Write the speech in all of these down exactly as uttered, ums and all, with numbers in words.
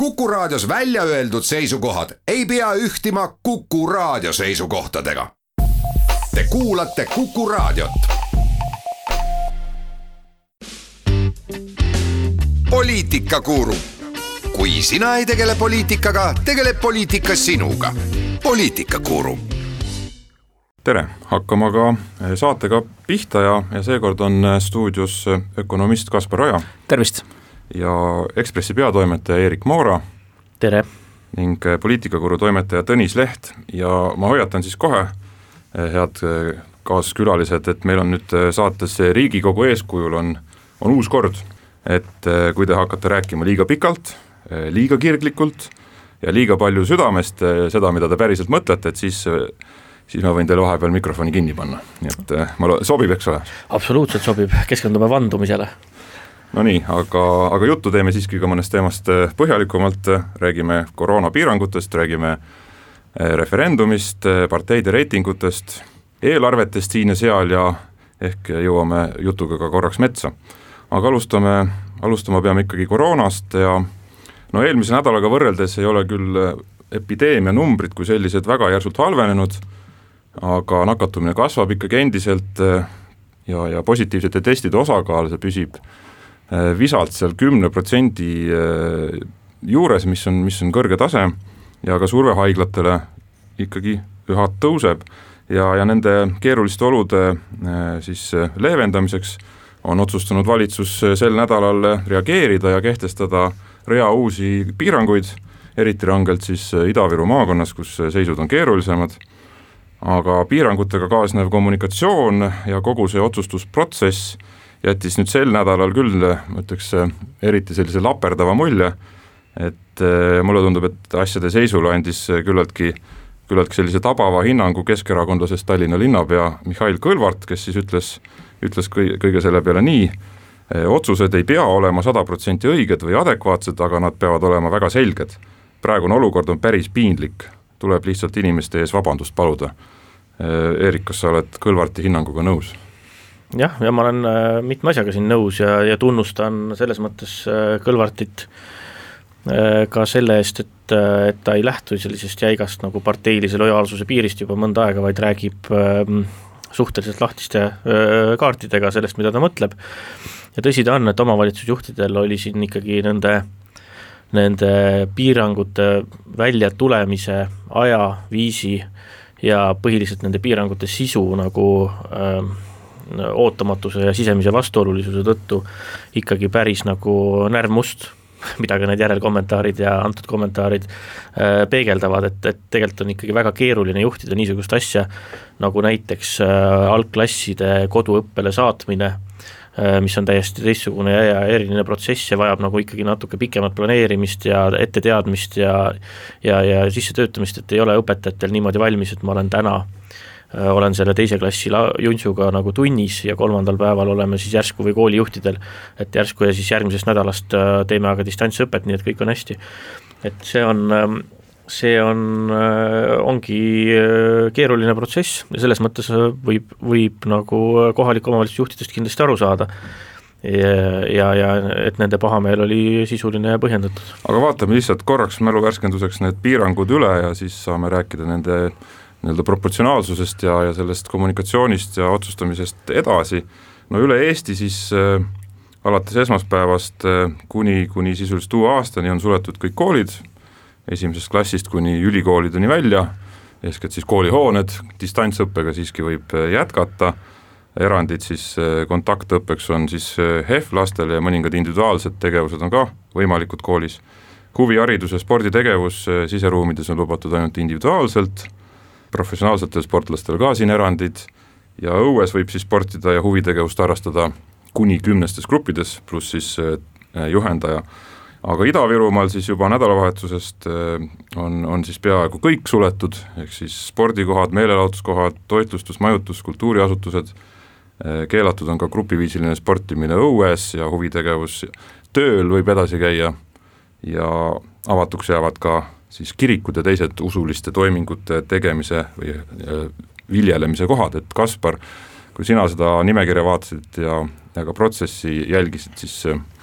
Kuku Raadios välja öeldud seisukohad ei pea ühtima Kuku Raadio seisukohtadega. Te kuulate Kuku Raadiot. Poliitikakuru. Kui sina ei tegele poliitikaga, tegeleb poliitika sinuga. Poliitikakuru. Tere, hakkama ka saatega pihta ja, ja seekord on stuudios ökonomist Kaspar Oja. Tervist! Ja Ekspressi peatoimetaja Erik Moora. Tere! Ning poliitikakuru toimetaja Tõnis Leht. Ja ma hoiatan siis kohe, head kaaskülalised, et meil on nüüd saates Riigikogu eeskujul on, on uus kord. Et kui te hakkate rääkima liiga pikalt, liiga kirglikult ja liiga palju südamest seda, mida te päriselt mõtlete, et siis, siis ma võin teile vahepeal mikrofoni kinni panna. Nii et ma lo- sobib, eks ole? Absoluutselt sobib, keskendume vandumisele. No nii, aga, aga juttu teeme siiski ka mõnest teemast põhjalikumalt, räägime koroonapiirangutest, räägime referendumist, parteide reitingutest, eelarvetest siin ja seal ja ehk jõuame jutuga ka korraks metsa. Aga alustame, alustama peame ikkagi koroonast ja no eelmise nädalaga võrreldes ei ole küll epideemia numbrid kui sellised väga järsult halvenenud, aga nakatumine kasvab ikkagi endiselt ja, ja positiivsete testide osakaal, see püsib visalt seal kümne protsendi juures, mis on, mis on kõrge tase ja ka surve haiglatele ikkagi üha tõuseb ja, ja nende keeruliste olude siis leevendamiseks on otsustanud valitsus sel nädalal reageerida ja kehtestada rea uusi piiranguid, eriti rangelt siis Ida-Viru maakonnas, kus seisud on keerulisemad, aga piirangutega kaasnev kommunikatsioon ja kogu see otsustusprotsess jättis nüüd sel nädalal küll, ma ütleks, eriti sellise laperdava mulje, et mulle tundub, et asjade seisule andis küllaltki, küllaltki sellise tabava hinnangu keskerakondlasest Tallinna linnapea Mihhail Kõlvart, kes siis ütles, ütles kõige selle peale nii, otsused ei pea olema sada protsenti õiged või adekvaatsed, aga nad peavad olema väga selged. Praegune olukord on päris piinlik, tuleb lihtsalt inimeste ees vabandust paluda. Erik, kas sa oled Kõlvarti hinnanguga nõus? Jah, ja ma olen mitme asjaga siin nõus ja, ja tunnustan selles mõttes Kõlvartit ka selle eest, et, et ta ei lähtu sellisest jäigast nagu parteilise lojaalsuse piirist juba mõnda aega, vaid räägib suhteliselt lahtiste kaartidega sellest, mida ta mõtleb. Ja tõsi ta on, et omavalitsusjuhtidel oli siin ikkagi nende, nende piirangute välja tulemise aja, viisi ja põhiliselt nende piirangute sisu nagu äh, ootamatuse ja sisemise vastuolulisuse tõttu ikkagi päris nagu närvmust, mida ka need järelkommentaarid ja antud kommentaarid äh, peegeldavad, et, et tegelikult on ikkagi väga keeruline juhtida niisugust asja nagu näiteks äh, algklasside koduõppele saatmine, äh, mis on täiesti teistsugune ja, ja eriline protsess ja vajab nagu ikkagi natuke pikemat planeerimist ja etteteadmist ja, ja, ja sissetöötamist, et ei ole õpetajatel niimoodi valmis, et ma olen täna olen selle teise klassi juntsuga nagu tunnis ja kolmandal päeval oleme siis järsku või koolijuhtidel, et järsku ja siis järgmisest nädalast teeme aga distantsõpet, nii et kõik on hästi. Et see on, see on, ongi keeruline protsess ja selles mõttes võib, võib nagu kohaliku omavalitsusjuhtidest kindlasti aru saada. Ja, ja, ja et nende pahameel oli sisuline ja põhjendatud. Aga vaatame lihtsalt korraks mäluvärskenduseks need piirangud üle ja siis saame rääkida nende nii-öelda proportsionaalsusest ja, ja sellest kommunikatsioonist ja otsustamisest edasi. No üle Eesti siis äh, alates esmaspäevast äh, kuni, kuni sisuliselt uue aastani on suletud kõik koolid, esimesest klassist kuni ülikoolideni välja, eeskätt siis koolihooned, distantsõppega siiski võib jätkata, erandid siis äh, kontaktõppeks on siis äh, H E F lastele ja mõningad individuaalsed tegevused on ka võimalikud koolis. Huviharidus ja sporditegevus äh, siseruumides on lubatud ainult individuaalselt, professionaalsetel sportlastel ka siin erandid ja õues võib siis sportida ja huvitegevust harrastada kuni kümnestes gruppides, pluss siis juhendaja. Aga Ida-Virumaal siis juba nädalavahetusest on, on siis peaaegu kõik suletud, ehk siis spordikohad, meelelahutuskohad, toitlustus, majutus, kultuuriasutused, keelatud on ka grupiviisiline sportimine õues ja huvitegevus, tööl võib edasi käia ja avatuks jäävad ka siis kirikud ja teised usuliste toimingute tegemise või viljelemise kohad, et Kaspar, kui sina seda nimekirja vaatasid ja, ja ka protsessi jälgisid, siis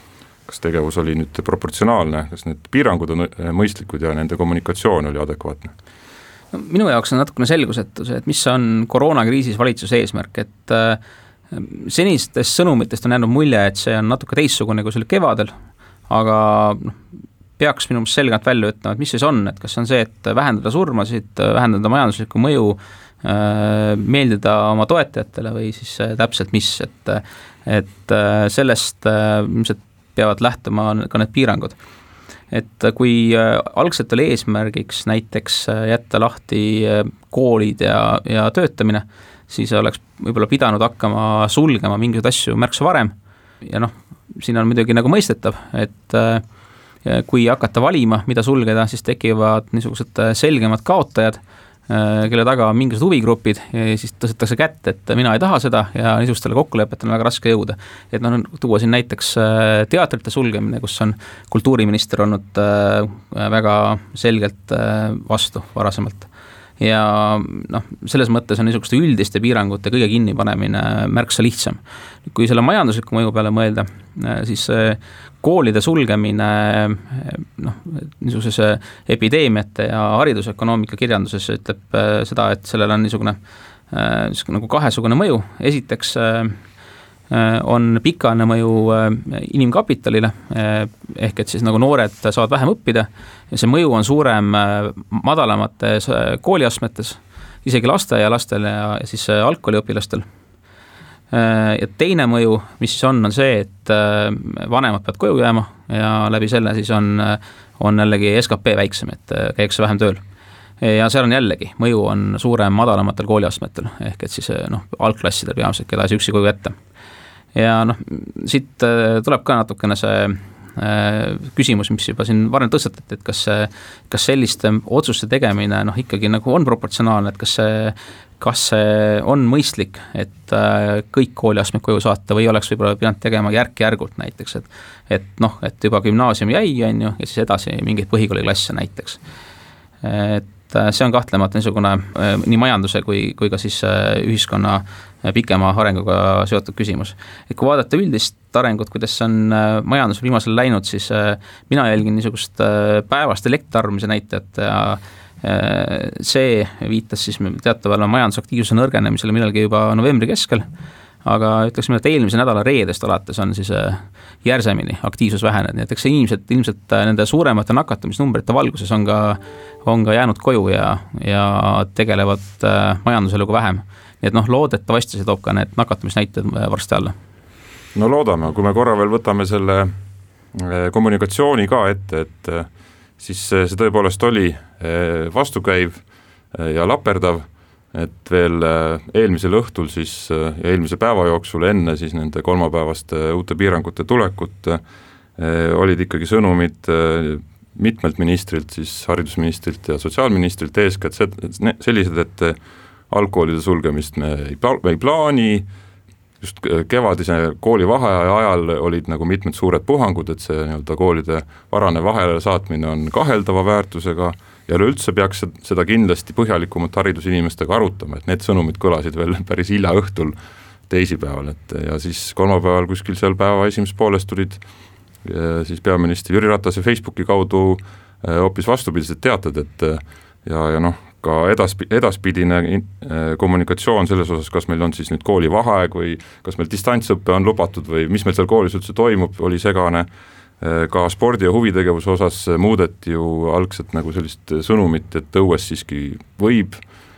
kas tegevus oli nüüd proportsionaalne, kas need piirangud on mõistlikud ja nende kommunikatsioon oli adekvaatne? No, minu jaoks on natukene selgusetus, et mis on koroonakriisis valitsuse eesmärk, et senistest sõnumitest on jäänud mulje, et see on natuke teistsugune, kui see oli kevadel, aga noh, peaks minu meelest selgelt välja ütlema, et mis siis on, et kas on see, et vähendada surmasid, vähendada majanduslikku mõju, meeldida oma toetajatele või siis täpselt mis, et, et sellest ilmselt peavad lähtuma ka need piirangud. Et kui algselt oli eesmärgiks näiteks jätta lahti koolid ja, ja töötamine, siis oleks võib-olla pidanud hakkama sulgema mingisuguseid asju märksa varem ja noh, siin on muidugi nagu mõistetav, et kui hakata valima, mida sulgeda, siis tekivad niisugused selgemad kaotajad, kelle taga on mingisugused huvigrupid ja siis tõstetakse kätt, et mina ei taha seda ja niisugustele kokkulepetele on väga raske jõuda. Et noh, tuua siin näiteks teatrite sulgemine, kus on kultuuriminister olnud väga selgelt vastu varasemalt. Ja noh, selles mõttes on niisuguste üldiste piirangute kõige kinnipanemine märksa lihtsam. Kui selle majandusliku mõju peale mõelda, siis koolide sulgemine noh, niisuguses epideemiate ja haridusökonoomika kirjanduses ütleb seda, et sellel on niisugune, niisugune nagu kahesugune mõju. Esiteks on pikaajaline mõju inimkapitalile, ehk et siis nagu noored saavad vähem õppida ja see mõju on suurem madalamates kooliastmetes, isegi lasteaialastel ja siis algkooliõpilastel. Ja teine mõju, mis siis on, on see, et vanemad peavad koju jääma ja läbi selle siis on, on jällegi S K P väiksem, et käiakse vähem tööl. Ja seal on jällegi, mõju on suurem madalamatel kooliastmetel, ehk et siis noh, algklassidel peamiselt, keda siis üksi koju ette. Ja noh, siit tuleb ka natukene see küsimus, mis juba siin varem tõstatati, et kas, kas selliste otsuste tegemine noh, ikkagi nagu on proportsionaalne, et kas see, kas see on mõistlik, et kõik kooliastmed koju saata või oleks võib-olla pidanud tegema järk-järgult näiteks, et, et noh, et juba gümnaasium jäi, on ju, ja siis edasi mingeid põhikooliklasse näiteks. Et see on kahtlemata niisugune nii majanduse kui, kui ka siis ühiskonna pikema arenguga seotud küsimus. Et kui vaadata üldist arengut, kuidas on majandus viimasel läinud, siis mina jälgin niisugust päevast elektritarbimise näitajat ja see viitas siis teatavale majandusaktiivsuse nõrgenemisele millalgi juba novembri keskel, aga ütleksime, et eelmise nädala reedest alates on siis järsemini aktiivsus vähenenud, nii et eks see inimesed ilmselt nende suuremate nakatumisnumbrite valguses on ka, on ka jäänud koju ja, ja tegelevad majanduseluga vähem. Nii et noh, loodetavasti see toob ka need nakatumisnäitajad varsti alla. No loodame, kui me korra veel võtame selle kommunikatsiooni ka ette, et siis see tõepoolest oli vastukäiv ja laperdav, et veel eelmisel õhtul siis ja eelmise päeva jooksul enne siis nende kolmapäevaste uute piirangute tulekut olid ikkagi sõnumid mitmelt ministrilt, siis haridusministrilt ja sotsiaalministrilt eeskätt sellised, et algkoolide sulgemist me ei, pla- ei plaani, just kevadise kooli vaheaja ajal olid nagu mitmed suured puhangud, et see nii-öelda koolide varane vahele saatmine on kaheldava väärtusega ja üldse peaks seda kindlasti põhjalikumalt haridusinimestega arutama, et need sõnumid kõlasid veel päris hilja õhtul teisipäeval, et ja siis kolmapäeval kuskil seal päeva esimeses pooles tulid siis peaminister Jüri Ratase Facebooki kaudu hoopis vastupidised teated, et ja, ja noh, ka edasp- edaspidine kommunikatsioon selles osas, kas meil on siis nüüd kooli vaheaeg või kas meil distantsõppe on lubatud või mis meil seal koolis üldse toimub, oli segane. Ka spordi- ja huvitegevuse osas muudeti ju algselt nagu sellist sõnumit, et õues siiski võib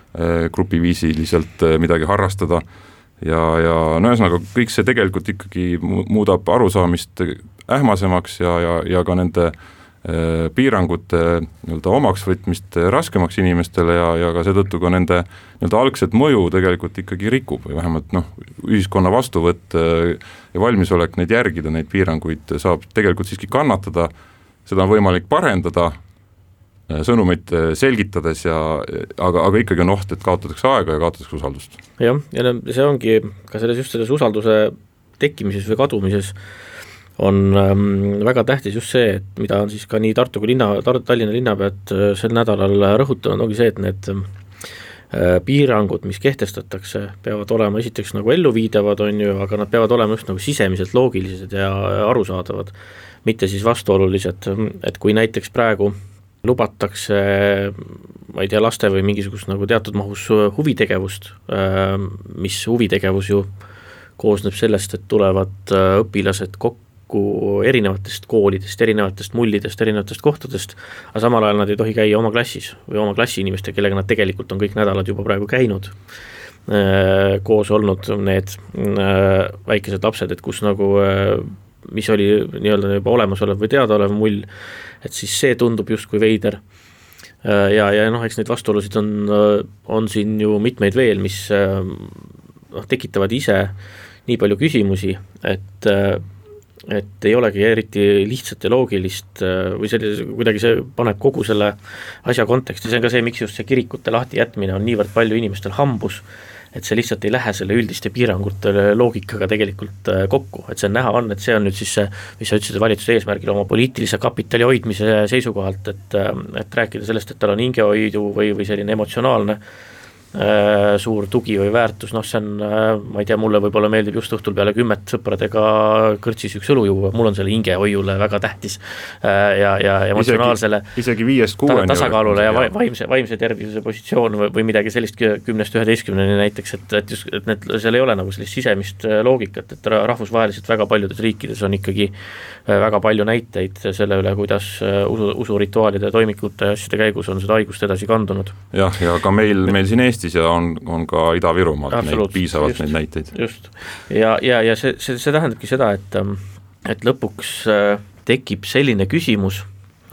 grupiviisiliselt midagi harrastada ja, ja no ühesõnaga kõik see tegelikult ikkagi muudab arusaamist ähmasemaks ja, ja, ja ka nende piirangute nii-öelda omaks võtmist raskemaks inimestele ja, ja ka seetõttu ka nende nii-öelda algset mõju tegelikult ikkagi rikub või vähemalt noh, ühiskonna vastuvõtt ja valmisolek neid järgida, neid piiranguid saab tegelikult siiski kannatada, seda on võimalik parendada sõnumeid selgitades ja aga, aga ikkagi on oht, et kaotatakse aega ja kaotatakse usaldust. Jah, ja see ongi ka selles just selles usalduse tekkimises või kadumises on ähm, väga tähtis just see, et mida on siis ka nii Tartu kui linna, Tar- Tallinna linnapead sel nädalal rõhutanud, ongi see, et need äh, piirangud, mis kehtestatakse, peavad olema esiteks nagu elluviidavad, on ju, aga nad peavad olema just nagu sisemiselt loogilised ja arusaadavad. mitte siis vastuolulised, et kui näiteks praegu lubatakse, ma ei tea, laste või mingisugust nagu teatud mahus huvitegevust, mis huvitegevus ju koosneb sellest, et tulevad õpilased kokku erinevatest koolidest, erinevatest mullidest, erinevatest kohtadest, aga samal ajal nad ei tohi käia oma klassis või oma klassi inimeste, kellega nad tegelikult on kõik nädalad juba praegu käinud, koos olnud need väikesed lapsed, et kus nagu mis oli nii-öelda juba olemasolev või teadaolev mull, et siis see tundub justkui veider. Ja, ja noh, eks neid vastuolusid on, on siin ju mitmeid veel, mis noh, tekitavad ise nii palju küsimusi, et, et ei olegi eriti lihtsat ja loogilist või sellise, kuidagi see paneb kogu selle asja konteksti, see on ka see, miks just see kirikute lahti jätmine on niivõrd palju inimestel hambus, et see lihtsalt ei lähe selle üldiste piirangute loogikaga tegelikult kokku, et see on näha on, et see on nüüd siis see, mis sa ütlesid valitsuse eesmärgil oma poliitilise kapitali hoidmise seisukohalt, et, et rääkida sellest, et tal on hingehoidu või, või selline emotsionaalne äh, suur tugi või väärtus, noh see on, äh, ma ei tea, mulle võib-olla meeldib just õhtul peale kümmet sõpradega kõrtsis üks õlu juua, mul on selle hingehoiule väga tähtis äh, ja, ja emotsionaalsele isegi, isegi viiest kuueni ta, tasakaalule ja vaimse, vaimse tervise positsioon või, või midagi sellist kümnest üheteistkümneni näiteks, et, et, just, et need, seal ei ole nagu sellist sisemist loogikat, et rahvusvaheliselt väga paljudes riikides on ikkagi väga palju näiteid selle üle, kuidas usu, usurituaalide, toimikute ja asjade käigus on seda haigust edasi kandunud. Jah, ja ka meil, meil siin Eestis ja on, on ka Ida-Virumaalt neid, piisavalt just, neid näiteid. Just. Ja, ja, ja see, see, see tähendabki seda, et, et lõpuks tekib selline küsimus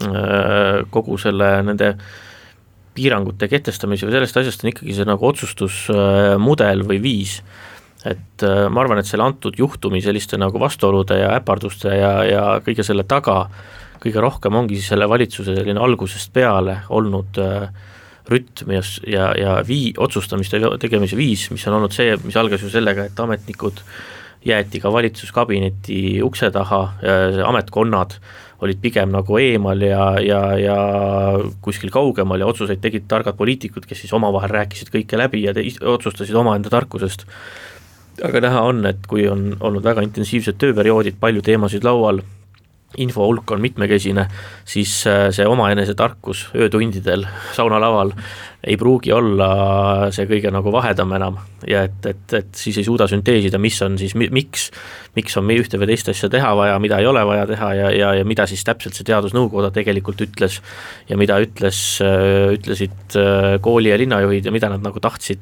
kogu selle nende piirangute kehtestamise või sellest asjast on ikkagi see nagu otsustusmudel või viis, et ma arvan, et selle antud juhtumi selliste nagu vastuolude ja äparduste ja, ja kõige selle taga kõige rohkem ongi selle valitsuse selline algusest peale olnud rütm ja, ja, ja vii, otsustamiste tegemise viis, mis on olnud see, mis algas ju sellega, et ametnikud jäeti ka valitsuskabineti ukse taha, ametkonnad olid pigem nagu eemal ja, ja, ja kuskil kaugemal ja otsuseid tegid targad poliitikud, kes siis omavahel rääkisid kõike läbi ja te, otsustasid omaenda tarkusest. Aga näha on, et kui on olnud väga intensiivsed tööperioodid, palju teemasid laual, info hulk on mitmekesine, siis see omaenese tarkus öötundidel saunalaval ei pruugi olla see kõige nagu vahedam enam ja et, et, et siis ei suuda sünteesida, mis on siis, miks, miks on meie ühte või teist asja teha vaja, mida ei ole vaja teha ja, ja, ja mida siis täpselt see teadusnõukoda tegelikult ütles ja mida ütles, ütlesid kooli ja linnajuhid ja mida nad nagu tahtsid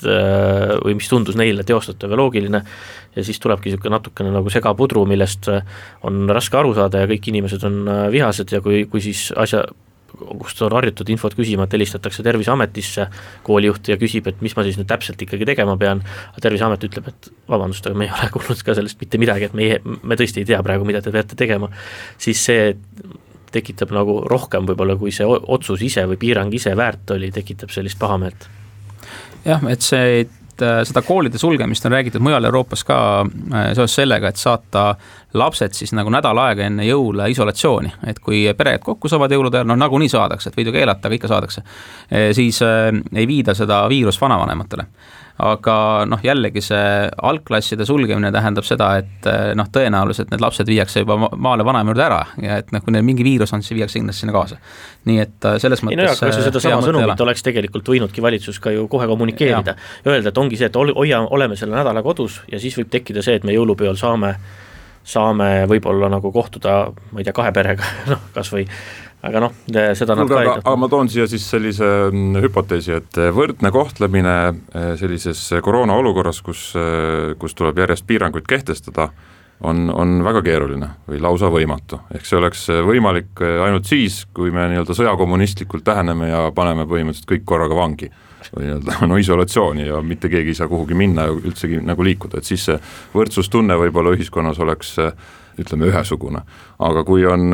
või mis tundus neile teostatav ja loogiline ja siis tulebki niisugune natukene nagu segapudru, millest on raske aru saada ja kõik inimesed on vihased ja kui, kui siis asja, kust on harjutud infot küsima, et helistatakse Terviseametisse koolijuht ja küsib, et mis ma siis nüüd täpselt ikkagi tegema pean, Terviseamet ütleb, et vabandust, aga me ei ole kuulnud ka sellest mitte midagi, et meie, me tõesti ei tea praegu, mida te peate tegema, siis see tekitab nagu rohkem võib-olla, kui see otsus ise või piirang ise väärt oli, tekitab sellist pahameelt. Jah, et see, et seda koolide sulgemist on räägitud mujal Euroopas ka seoses sellega, et saata lapsed siis nagu nädal aega enne jõule isolatsiooni, et kui pered kokku saavad jõulude ajal, no nagunii saadakse, et võidu keelata, aga ikka saadakse, siis ei viida seda viirus vanavanematele. Aga noh, jällegi see algklasside sulgemine tähendab seda, et noh, tõenäoliselt need lapsed viiakse juba maale vanaema juurde ära ja et noh, kui neil mingi viirus on, siis viiakse kindlasti sinna kaasa. Nii et selles mõttes... Ei no jah, seda sama sõnumit oleks tegelikult võinudki valitsus ka ju kohe kommunikeerida ja, ja öelda, et ongi see, et hoia, oleme selle nädala kodus ja siis võib tekkida see, et me jõulupeol saame, saame võib-olla nagu kohtuda, ma ei tea, kahe perega, noh, kas või aga noh, seda nad ka ei aga, aga ma toon siia siis sellise hüpoteesi, et võrdne kohtlemine sellises koroona olukorras, kus, kus tuleb järjest piiranguid kehtestada, on, on väga keeruline või lausa võimatu. Ehk see oleks võimalik ainult siis, kui me nii-öelda sõjakommunistlikult täheneme ja paneme põhimõtteliselt kõik korraga vangi või nii-öelda no, isolatsiooni ja mitte keegi ei saa kuhugi minna ja üldsegi nagu liikuda, et siis see võrdsustunne võib-olla ühiskonnas oleks, ütleme, ühesugune. Aga kui on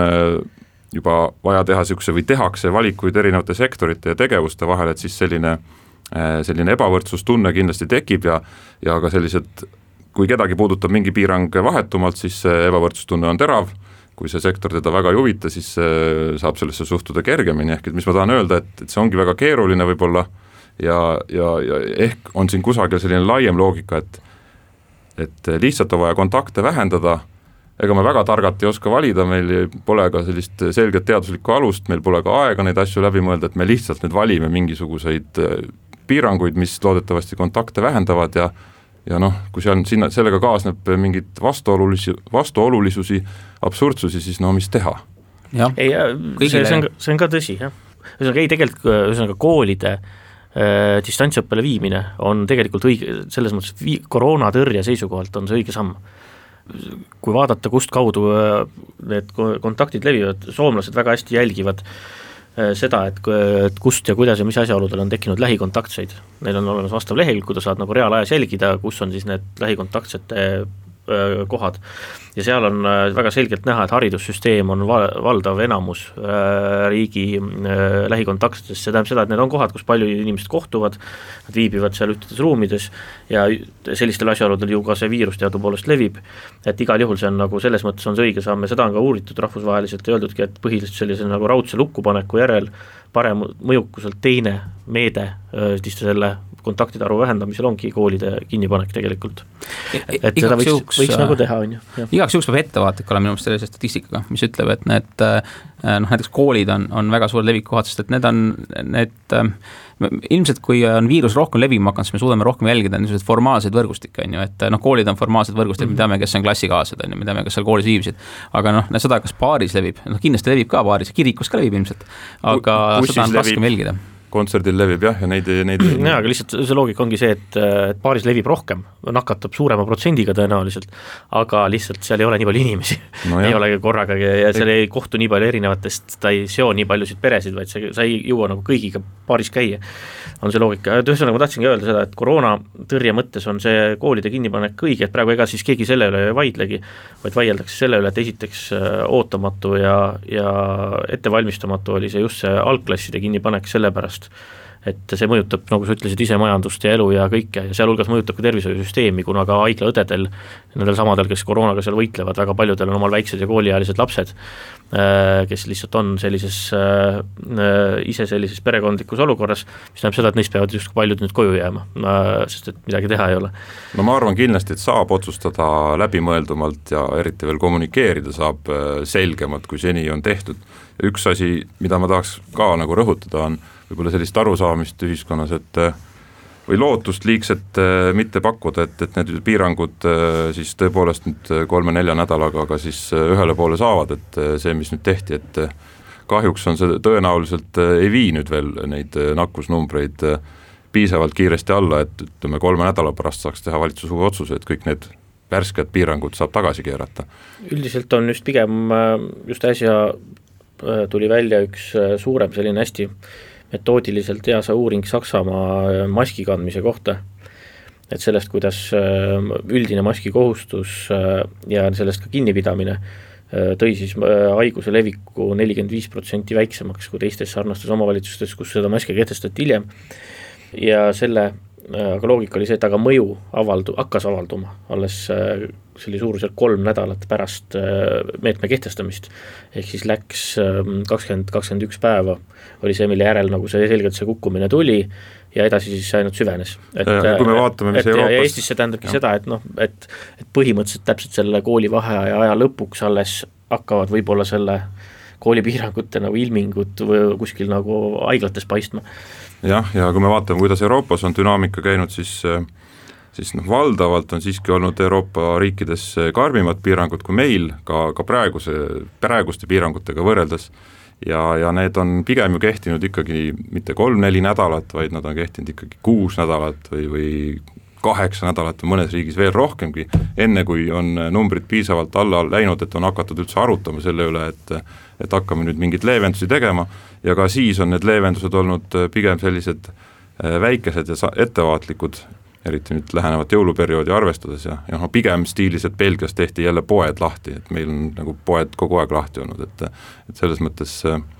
juba vaja teha siukse või tehakse valikuid erinevate sektorite ja tegevuste vahel, et siis selline, selline ebavõrdsustunne kindlasti tekib ja, ja ka sellised, kui kedagi puudutab mingi piirang vahetumalt, siis ebavõrdsustunne on terav, kui see sektor teda väga ei huvita, siis saab sellesse suhtuda kergemini, ehk et mis ma tahan öelda, et, et see ongi väga keeruline võib-olla ja, ja, ja ehk on siin kusagil selline laiem loogika, et, et lihtsalt on vaja kontakte vähendada ega me väga targalt ei oska valida, meil pole ka sellist selget teaduslikku alust, meil pole ka aega neid asju läbi mõelda, et me lihtsalt nüüd valime mingisuguseid piiranguid, mis loodetavasti kontakte vähendavad ja ja noh, kui seal sinna, sellega kaasneb mingit vastuolulisi, vastuolulisusi, absurdsusi, siis no mis teha? Ei, see, see, on, see on ka tõsi, jah. Ühesõnaga, ei tegelikult ühesõnaga koolide äh, distantsõppele viimine on tegelikult õige, selles mõttes vii, koroonatõrje seisukohalt on see õige samm. Kui vaadata, kust kaudu äh, need kontaktid levivad, soomlased väga hästi jälgivad äh, seda, et, et kust ja kuidas ja mis asjaoludel on tekkinud lähikontaktseid. Neil on olemas vastav lehel, kuida saad nagu reaalajas jälgida, kus on siis need lähikontaktsete kohad ja seal on väga selgelt näha, et haridussüsteem on valdav enamus riigi lähikontaktsetest, see tähendab seda, et need on kohad, kus palju inimesed kohtuvad, nad viibivad seal ühtedes ruumides ja sellistel asjaoludel ju ka see viirus teadupoolest levib, et igal juhul see on nagu selles mõttes on see õige samm ja seda on ka uuritud rahvusvaheliselt ja öeldudki, et põhiliselt sellise nagu raudse lukkupaneku järel parem mõjukuselt teine meede selle kontaktide arvu vähendamisel ongi koolide kinnipanek tegelikult. Et seda võiks, juhuks, võiks nagu teha, on ju. Igaks juhuks peab ettevaatlik olema minu meelest sellise statistikaga, mis ütleb, et need noh, näiteks koolid on, on väga suur levikuhad, sest et need on need, ilmselt kui on viirus rohkem levima hakanud, siis me suudame rohkem jälgida niisugused formaalseid võrgustikke, on ju, et noh, koolid on formaalsed võrgustik, mm-hmm. me teame, kes on klassikaaslased, on ju, me teame, kes seal koolis viibisid, aga noh, seda, kas baaris levib, noh, kindlasti levib ka baaris, kirikus ka levib ilmselt, aga Kus seda on raskem jälgida. Kontserdil levib jah, ja neid, neid... Ja, aga lihtsalt see loogika ongi see, et, et baaris levib rohkem, nakatab suurema protsendiga tõenäoliselt, aga lihtsalt seal ei ole nii palju inimesi, no ei ole korraga ja seal ei kohtu nii palju erinevatest, ta ei seo nii paljusid peresid, vaid see, sa ei jõua nagu kõigiga baaris käia, on see loogika. Ühesõnaga ma tahtsingi öelda seda, et koroona tõrje mõttes on see koolide kinnipanek õige, et praegu ega siis keegi selle üle ei vaidlegi, vaid vaieldakse selle üle, et esiteks ootamatu ja, ja ettevalmistamatu oli see just see algklasside kinnipanek sellepärast, et see mõjutab, nagu sa ütlesid, ise majandust ja elu ja kõike ja sealhulgas mõjutab ka tervishoiusüsteemi, kuna ka haiglaõdedel, nendel samadel, kes koroonaga seal võitlevad, väga paljudel on omal väiksed ja kooliealised lapsed, kes lihtsalt on sellises, ise sellises perekondlikus olukorras, mis tähendab seda, et neist peavad just paljud nüüd koju jääma, sest et midagi teha ei ole. No ma arvan kindlasti, et saab otsustada läbimõeldumalt ja eriti veel kommunikeerida saab selgemalt, kui seni on tehtud. Üks asi, mida ma tahaks ka nagu rõhutada, on võib-olla sellist arusaamist ühiskonnas, et või lootust liigset mitte pakkuda, et, et need piirangud siis tõepoolest nüüd kolme-nelja nädalaga aga siis ühele poole saavad, et see, mis nüüd tehti, et kahjuks on see tõenäoliselt ei vii nüüd veel neid nakkusnumbreid piisavalt kiiresti alla, et ütleme kolme nädala pärast saaks teha valitsus uue otsuse, et kõik need värsked piirangud saab tagasi keerata. Üldiselt on just pigem just äsja tuli välja üks suurem selline hästi metoodiliselt teasa uuring Saksamaa maski kandmise kohta, et sellest, kuidas üldine maski kohustus ja sellest ka kinnipidamine tõi siis haiguse leviku nelikümmend viis protsenti väiksemaks kui teistes sarnastes omavalitsustes, kus seda maski kehtestati hiljem ja selle aga loogika oli see, et aga mõju avaldu, hakkas avalduma alles see oli suuruselt kolm nädalat pärast meetme kehtestamist, ehk siis läks kakskümmend kakskümmend üks päeva oli see, mille järel nagu see selgelt see kukkumine tuli ja edasi siis ainult süvenes. Et, kui me vaatame, mis et, Euroopas... Ja Eestis see tähendabki ja. seda, et, noh, et, et põhimõtteliselt täpselt selle koolivaheaja aja lõpuks alles hakkavad võib-olla selle koolipiirangute nagu ilmingud või kuskil nagu haiglates paistma. Jah, ja kui me vaatame, kuidas Euroopas on dünaamika käinud, siis, siis noh, valdavalt on siiski olnud Euroopa riikides karmimad piirangud kui meil, ka, ka praeguse, praeguste piirangutega võrreldes ja, ja need on pigem ju kehtinud ikkagi mitte kolm-neli nädalat, vaid nad on kehtinud ikkagi kuus nädalat või, või kaheksa nädalat või mõnes riigis veel rohkemgi, enne kui on numbrid piisavalt alla läinud, et on hakatud üldse arutama selle üle, et, et hakkame nüüd mingid leevendusi tegema ja ka siis on need leevendused olnud pigem sellised väikesed ja ettevaatlikud, eriti nüüd lähenevat jõuluperioodi arvestades ja, ja no, pigem stiilis, et Belgias tehti jälle poed lahti, et meil on nagu poed kogu aeg lahti olnud, et, et selles mõttes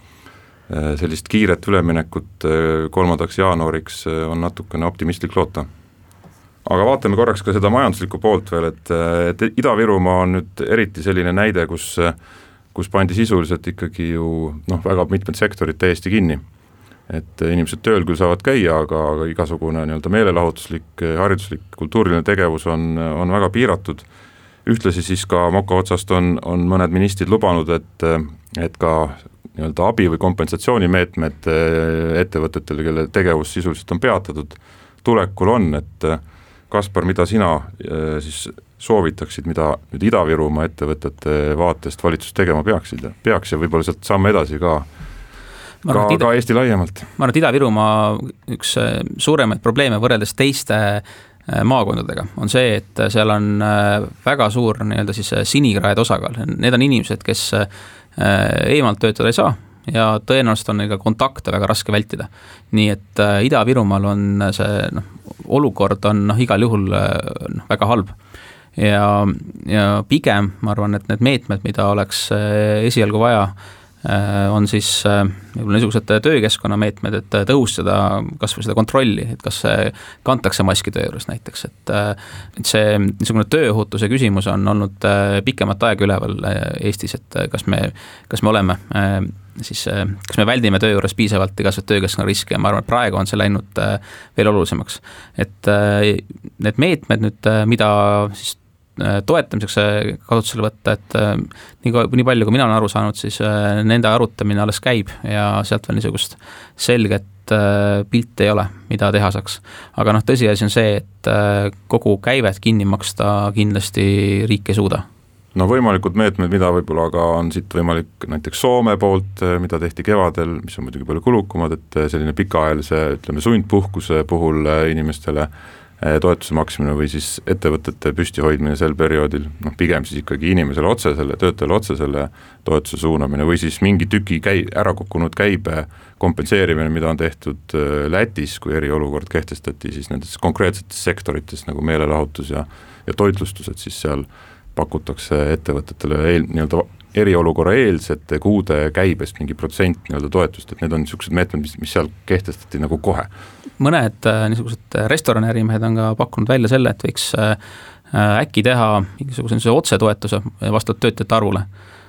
sellist kiiret üleminekut kolmandaks jaanuariks on natukene optimistlik loota. Aga vaatame korraks ka seda majanduslikku poolt veel, et, et Ida-Virumaa on nüüd eriti selline näide, kus, kus pandi sisuliselt ikkagi ju noh, väga mitmed sektorid täiesti kinni. Et inimesed tööl küll saavad käia, aga, aga igasugune nii-öelda meelelahutuslik, hariduslik, kultuuriline tegevus on, on väga piiratud ühtlasi siis ka Moka otsast on, on mõned ministrid lubanud, et, et ka nii-öelda abi- või kompensatsioonimeetmed ettevõtetele, kelle tegevus sisuliselt on peatatud, tulekul on, et Kaspar, mida sina siis soovitaksid, mida nüüd Ida-Virumaa ettevõtete vaatest valitsus tegema peaksid, peaks ja võib-olla sealt samme edasi ka, ka, ida, ka Eesti laiemalt? Ma arvan, et Ida-Virumaa üks suuremaid probleeme võrreldes teiste maakondadega on see, et seal on väga suur nii-öelda siis sinikraede osakaal. Need on inimesed, kes eemalt töötada ei saa ja tõenäoliselt on neil ka kontakte väga raske vältida. Nii et Ida-Virumaal on see noh, olukord on noh, igal juhul noh, väga halb. Ja, ja pigem ma arvan, et need meetmed, mida oleks esialgu vaja, on siis võib-olla niisugused töökeskkonna meetmed, et tõhustada kas või seda kontrolli, et kas kantakse maski töö juures näiteks, et, et see niisugune tööohutuse küsimus on olnud pikemat aega üleval Eestis, et kas me, kas me oleme siis, kas me väldime töö juures piisavalt igasugust töökeskkonna riske ja ma arvan, et praegu on see läinud veel olulisemaks. Et need meetmed nüüd, mida siis toetamiseks kasutusele võtta, et nii, nii palju, kui mina olen aru saanud, siis nende arutamine alles käib ja sealt veel niisugust selget pilt ei ole, mida teha saaks. Aga noh, tõsiasi on see, et kogu käivet kinni maksta kindlasti riik ei suuda. No võimalikud meetmed, mida võib-olla aga on siit võimalik näiteks Soome poolt, mida tehti kevadel, mis on muidugi palju kulukumad, et selline pikaajalise, ütleme, sundpuhkuse puhul inimestele toetuse maksmine või siis ettevõtete püsti hoidmine sel perioodil, noh pigem siis ikkagi inimesele otse selle, töötajale otse selle toetuse suunamine või siis mingi tüki käi, ära kukkunud käibe kompenseerimine, mida on tehtud Lätis, kui eriolukord kehtestati siis nendes konkreetsetes sektorites nagu meelelahutus ja, ja toitlustused, siis seal pakutakse ettevõtetele eel, nii-öelda eriolukorra eelsete kuude käibest mingi protsent nii-öelda toetust, et need on niisugused meetmed, mis, mis seal kehtestati nagu kohe. Mõned niisugused restoranärimehed on ka pakkunud välja selle, et võiks äkki teha mingisuguse otsetoetuse vastavalt töötajate arvule.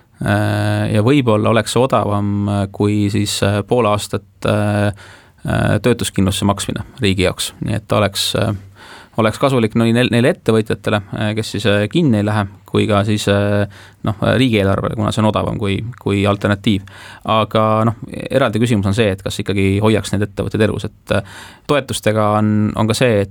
Ja võib-olla oleks see odavam kui siis pool aastat töötuskindlustuse maksmine riigi jaoks, nii et oleks oleks kasulik nii neile ettevõtjatele, kes siis kinni ei lähe, kui ka siis noh, riigieelarvele, kuna see on odavam kui, kui alternatiiv. Aga noh, eraldi küsimus on see, et kas ikkagi hoiaks need ettevõtted elus, et toetustega on, on ka see,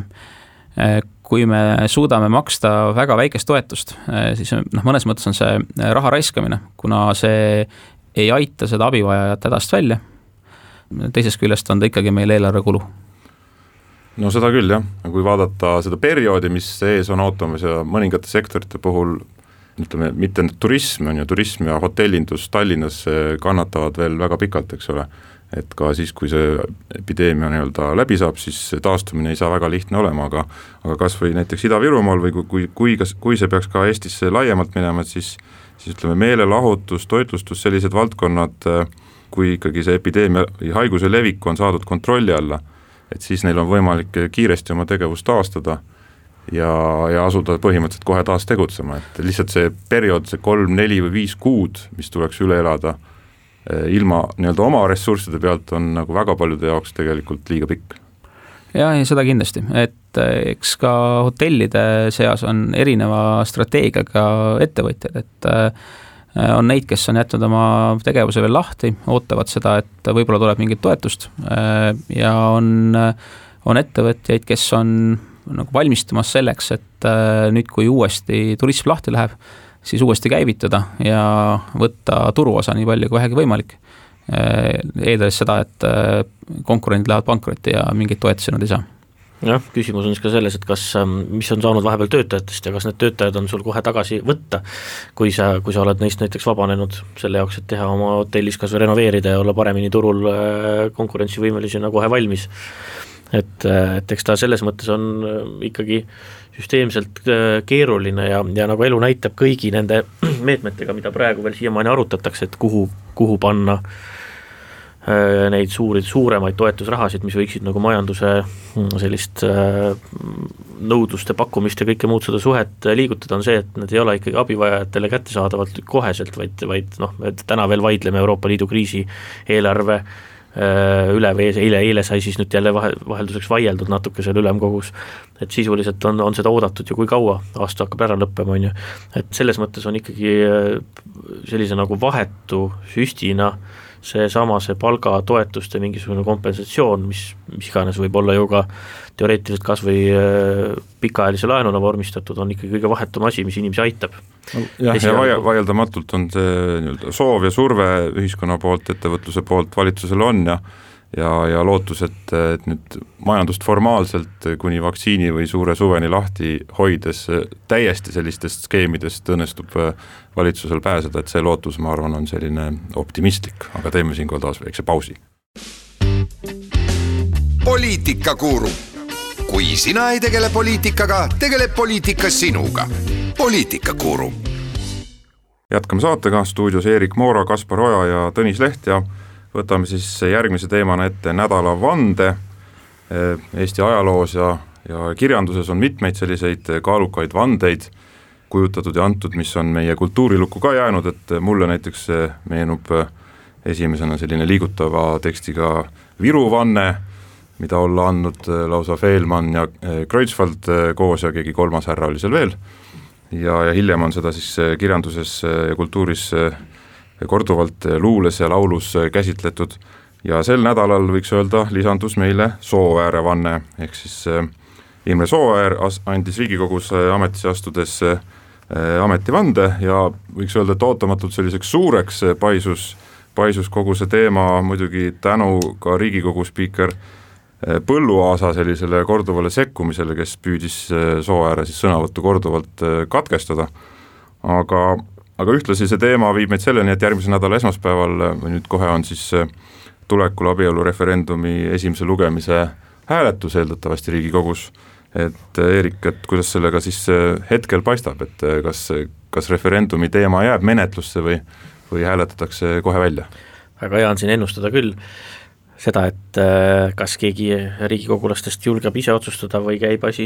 et kui me suudame maksta väga väikest toetust, siis noh, mõnes mõttes on see raha raiskamine, kuna see ei aita seda abivajajat hädast välja. Teisest küljest on ta ikkagi meil eelarve kulu. No seda küll jah, kui vaadata seda perioodi, mis ees on ootamas ja mõningate sektorite puhul, ütleme, mitte turism on ju, turism ja hotellindus Tallinnas kannatavad veel väga pikalt, eks ole, et ka siis, kui see epideemia nii-öelda läbi saab, siis taastumine ei saa väga lihtne olema, aga, aga kas või näiteks Ida-Virumaal või kui, kui, kui, kas, kui see peaks ka Eestisse laiemalt minema, siis, siis ütleme meelelahutus, toitlustus, sellised valdkonnad, kui ikkagi see epideemia haiguse levik on saadud kontrolli alla, et siis neil on võimalik kiiresti oma tegevust taastada ja, ja asuda põhimõtteliselt kohe taas tegutsema, et lihtsalt see periood, see kolm, neli või viis kuud, mis tuleks üle elada ilma nii-öelda oma ressursside pealt, on nagu väga paljude jaoks tegelikult liiga pikk. Ja, ja seda kindlasti, et eks ka hotellide seas on erineva strateegiaga ettevõtjad, et on neid, kes on jätnud oma tegevuse veel lahti, ootavad seda, et võib-olla tuleb mingit toetust ja on, on ettevõtjaid, kes on nagu valmistumas selleks, et nüüd, kui uuesti turism lahti läheb, siis uuesti käivitada ja võtta turuosa nii palju kui vähegi võimalik. Eeldades seda, et konkurendid lähevad pankrotti ja mingeid toetusi nad ei saa. Jah, küsimus on siis ka selles, et kas, mis on saanud vahepeal töötajatest ja kas need töötajad on sul kohe tagasi võtta, kui sa, kui sa oled neist näiteks vabanenud selle jaoks, et teha oma hotellis kas või renoveerida ja olla paremini turul konkurentsivõimelisena kohe valmis. Et, et eks ta selles mõttes on ikkagi süsteemselt keeruline ja, ja nagu elu näitab kõigi nende meetmetega, mida praegu veel siiamaani arutatakse, et kuhu, kuhu panna neid suuri, suuremaid toetusrahasid, mis võiksid nagu majanduse sellist nõudluste pakkumist ja kõike muud seda suhet liigutada, on see, et need ei ole ikkagi abivajajatele kättesaadavalt koheselt, vaid, vaid noh, et täna veel vaidleme Euroopa Liidu kriisi eelarve üle või eile, eile sai siis nüüd jälle vahe, vahelduseks vaieldud natuke seal ülemkogus, et sisuliselt on, on seda oodatud ju kui kaua, aasta hakkab ära lõppema, on ju, et selles mõttes on ikkagi sellise nagu vahetu süstina see sama see palgatoetuste mingisugune kompensatsioon, mis, mis iganes võib olla ju ka teoreetiliselt kas või pikaajalise laenuna vormistatud, on ikkagi kõige vahetum asi, mis inimesi aitab. Jah, ja vaie, vaieldamatult on see soov ja surve ühiskonna poolt, ettevõtluse poolt valitsusel on ja ja, ja lootus, et, et nüüd majandust formaalselt kuni vaktsiini või suure suveni lahti hoides täiesti sellistest skeemidest õnnestub valitsusel pääseda, et see lootus, ma arvan, on selline optimistlik, aga teeme siinkohal taas väikse pausi. Poliitikakuru. Kui sina ei tegele poliitikaga, tegeleb poliitika sinuga. Poliitikakuru. Jätkame saatega, stuudios Erik Moora, Kaspar Oja ja Tõnis Leht ja võtame siis järgmise teemana ette nädala vande. Eesti ajaloos ja, ja kirjanduses on mitmeid selliseid kaalukaid vandeid kujutatud ja antud, mis on meie kultuurilukku ka jäänud, et mulle näiteks meenub esimesena selline liigutava tekstiga Viru vanne, mida olla andnud lausa Feelmann ja Kreutzwald koos ja keegi kolmas härra oli seal veel. Ja, ja hiljem on seda siis kirjanduses ja kultuuris korduvalt luules ja laulus käsitletud ja sel nädalal võiks öelda lisandus meile Sooääre vanne, ehk siis Imre Sooäär andis Riigikogus ametisse astudes ametivande ja võiks öelda, et ootamatult selliseks suureks paisus, paisus kogu see teema muidugi tänu ka Riigikogu spiiker Põlluaasa sellisele korduvale sekkumisele, kes püüdis Sooääre siis sõnavõttu korduvalt katkestada, aga aga ühtlasi see teema viib meid selleni, et järgmise nädala esmaspäeval või nüüd kohe on siis tulekul abielu referendumi esimese lugemise hääletus eeldatavasti Riigikogus, et Erik, et kuidas sellega siis hetkel paistab, et kas, kas referendumi teema jääb menetlusse või, või hääletatakse kohe välja? Väga hea on siin ennustada küll seda, et kas keegi riigikogulastest julgeb ise otsustada või käib asi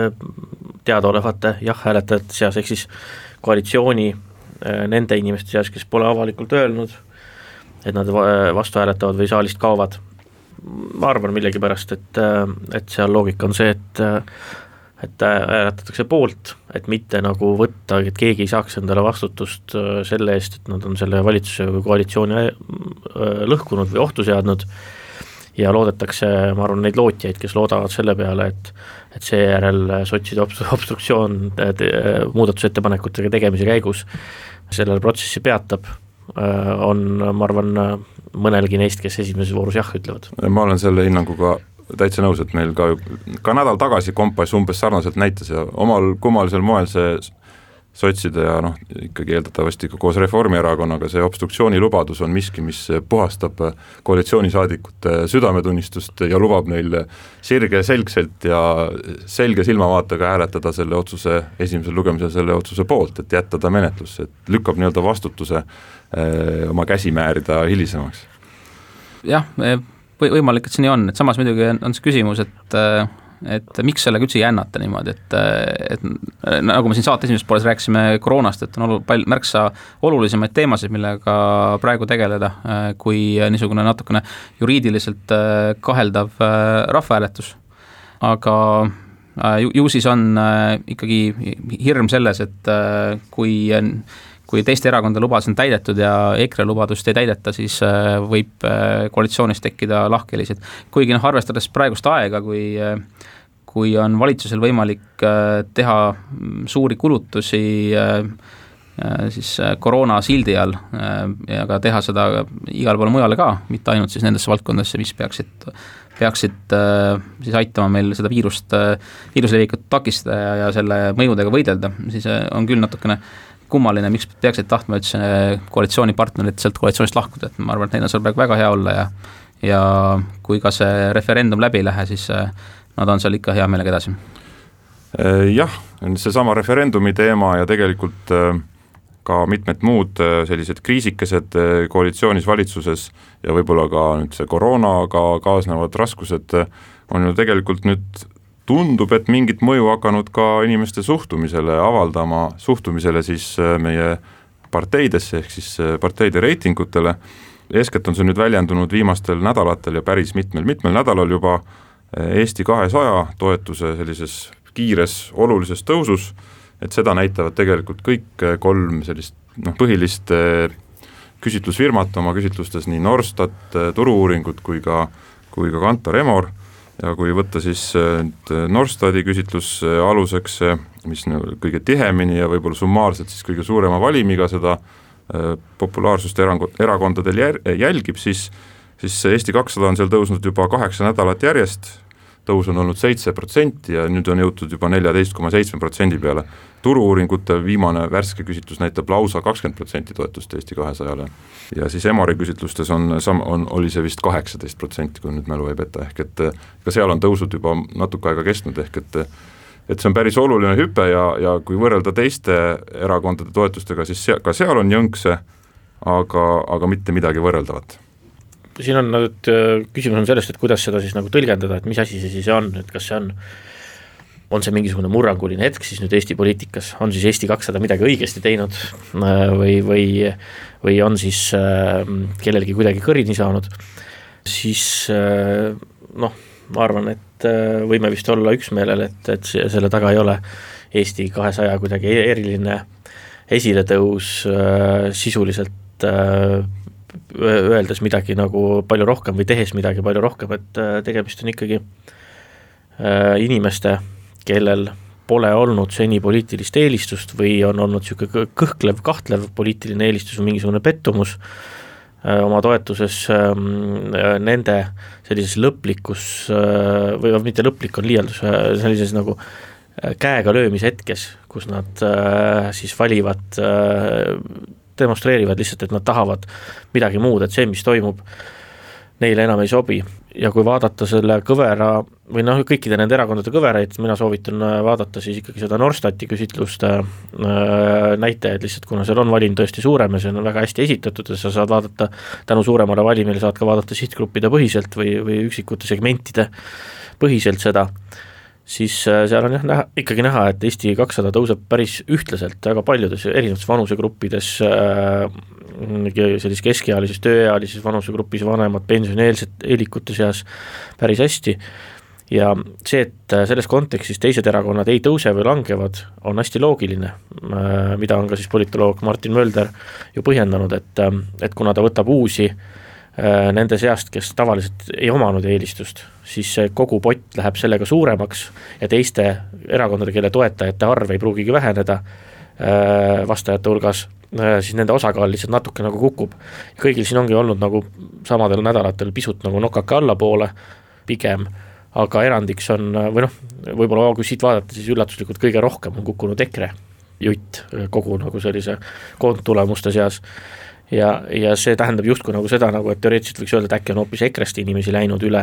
teadaolevate jah hääletajate seas, ehk siis koalitsiooni nende inimeste seas, kes pole avalikult öelnud, et nad vastu hääletavad või saalist kaovad. Ma arvan millegi pärast, et, et seal loogika on see, et, et hääletatakse poolt, et mitte nagu võtta, et keegi ei saaks endale vastutust selle eest, et nad on selle valitsuse või koalitsiooni lõhkunud või ohtu seadnud ja loodetakse, ma arvan, neid lootjaid, kes loodavad selle peale, et, et seejärel sotside obstruktsioon muudatusettepanekutega tegemise käigus sellele protsessi peatab, on, ma arvan, mõnelgi neist, kes esimeses voorus jah ütlevad. Ma olen selle hinnanguga täitsa nõus, et meil ka, ka nädal tagasi Kompass umbes sarnaselt näitas ja omal kummalisel moel see sotside ja noh, ikkagi eeldatavasti ka koos Reformierakonnaga see obstruktsiooni lubadus on miski, mis puhastab koalitsioonisaadikute südametunnistust ja lubab neil sirge selgselt ja selge silmavaatega hääletada selle otsuse, esimesel lugemisel selle otsuse poolt, et jätta ta menetlusse, et lükkab nii-öelda vastutuse eh, oma käsi määrida hilisemaks. Jah, võimalik, et see nii on, et samas muidugi on see küsimus, et et miks sellega üldse jännata niimoodi, et, et nagu me siin saate esimeses pooles rääkisime koroonast, et on palju märksa olulisemaid teemasid, millega praegu tegeleda, kui niisugune natukene juriidiliselt kaheldav rahvahääletus. Aga ju, ju siis on ikkagi hirm selles, et kui kui teiste erakondade lubadus on täidetud ja EKRE lubadust ei täideta, siis võib koalitsioonis tekkida lahkhelised. Kuigi noh, arvestades praegust aega, kui, kui on valitsusel võimalik teha suuri kulutusi siis koroona sildi all ja ka teha seda igal pool mujale ka, mitte ainult siis nendesse valdkondadesse, mis peaksid, peaksid siis aitama meil seda viirust, viiruslevikut takistada ja, ja selle mõjudega võidelda, siis on küll natukene kummaline, miks peaksid tahtma üldse koalitsioonipartnerid sealt koalitsioonist lahkuda, et ma arvan, et neil on seal praegu väga hea olla ja, ja kui ka see referendum läbi ei lähe, siis nad on seal ikka hea meelega edasi. Jah, see sama referendumi teema ja tegelikult ka mitmed muud sellised kriisikesed koalitsioonis valitsuses ja võib-olla ka nüüd see koroonaga kaasnevad raskused on ju tegelikult nüüd tundub, et mingit mõju hakanud ka inimeste suhtumisele avaldama, suhtumisele siis meie parteidesse ehk siis parteide reitingutele eeskätt on see nüüd väljendunud viimastel nädalatel ja päris mitmel, mitmel nädalal juba Eesti kahesaja toetuse sellises kiires olulises tõusus, et seda näitavad tegelikult kõik kolm sellist noh, põhilist küsitlusfirmat oma küsitlustes, nii Norstat, Turu-uuringud kui ka, kui ka Kantar Emor, ja kui võtta siis Norstati küsitlus aluseks, mis kõige tihemini ja võib-olla summaarselt siis kõige suurema valimiga seda populaarsust erakondadel jälgib, siis, siis Eesti kakssada on seal tõusnud juba kaheksa nädalat järjest, tõus on olnud seitse protsenti ja nüüd on jõutud juba neljateist koma seitse protsendi peale. Turu-uuringute viimane värske küsitlus näitab lausa kakskümmend protsenti toetust Eesti kahesajale ja siis Emori küsitlustes on, on, oli see vist kaheksateist protsenti, kui nüüd mälu ei peta, ehk et ka seal on tõusud juba natuke aega kestnud, ehk et et see on päris oluline hüpe ja, ja kui võrrelda teiste erakondade toetustega, siis seal, ka seal on jõnkse, aga, aga mitte midagi võrreldavat. Siin on nüüd küsimus on sellest, et kuidas seda siis nagu tõlgendada, et mis asi see siis on, et kas see on, on see mingisugune murranguline hetk siis nüüd Eesti poliitikas, on siis Eesti kakssada midagi õigesti teinud või, või, või on siis kellelgi kuidagi kõrini saanud, siis noh, ma arvan, et võime vist olla üksmeelel, et, et selle taga ei ole Eesti kahesaja kuidagi eriline esiletõus sisuliselt öeldes midagi nagu palju rohkem või tehes midagi palju rohkem, et tegemist on ikkagi inimeste, kellel pole olnud seni poliitilist eelistust või on olnud niisugune kõhklev, kahtlev poliitiline eelistus või mingisugune pettumus oma toetuses nende sellises lõplikus, või mitte lõplik on liialdus, sellises nagu käega löömise hetkes, kus nad siis valivad, demonstreerivad lihtsalt, et nad tahavad midagi muud, et see, mis toimub, neile enam ei sobi. Ja kui vaadata selle kõvera, või noh, kõikide nende erakondade kõveraid, mina soovitan vaadata siis ikkagi seda Norstati küsitluste näitajaid lihtsalt, kuna seal on valim tõesti suurem ja see on väga hästi esitatud ja sa saad vaadata tänu suuremale valimile, saad ka vaadata sihtgruppide põhiselt või, või üksikute segmentide põhiselt seda, siis seal on jah, näha, ikkagi näha, et Eesti kakssada tõuseb päris ühtlaselt väga paljudes erinevates vanusegruppides, sellis keskealises, tööealises vanusegrupis, vanemad pensionieelsed eelikute seas päris hästi ja see, et selles kontekstis teised erakonnad ei tõuse või langevad, on hästi loogiline, mida on ka siis politoloog Martin Mölder ju põhjendanud, et, et kuna ta võtab uusi nende seast, kes tavaliselt ei omanud eelistust, siis kogu pott läheb sellega suuremaks ja teiste erakondade, kelle toetajate arv ei pruugigi väheneda vastajate hulgas, siis nende osakaal lihtsalt natuke nagu kukub. Kõigil siin ongi olnud nagu samadel nädalatel pisut nagu nokake allapoole pigem, aga erandiks on, või noh, võib-olla kui siit vaadata, siis üllatuslikult kõige rohkem on kukkunud EKRE jutt kogu nagu sellise koondtulemuste seas. Ja, ja see tähendab justkui nagu seda, nagu, et teoreetiliselt võiks öelda, et äkki on hoopis EKRE-st inimesi läinud üle